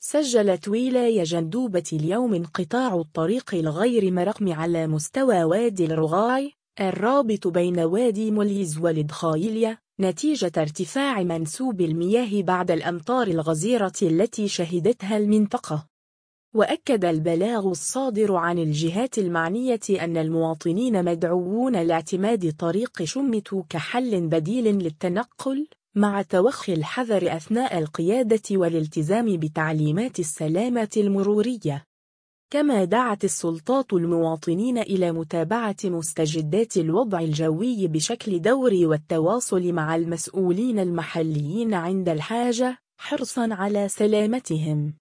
سجلت ولاية جندوبة اليوم انقطاع الطريق الغير مرقم على مستوى وادي الرغاي الرابط بين وادي موليز والدخايلية نتيجة ارتفاع منسوب المياه بعد الأمطار الغزيرة التي شهدتها المنطقة. وأكد البلاغ الصادر عن الجهات المعنية أن المواطنين مدعوون لاعتماد طريق شمتو كحل بديل للتنقل مع توخي الحذر أثناء القيادة والالتزام بتعليمات السلامة المرورية. كما دعت السلطات المواطنين إلى متابعة مستجدات الوضع الجوي بشكل دوري والتواصل مع المسؤولين المحليين عند الحاجة حرصاً على سلامتهم.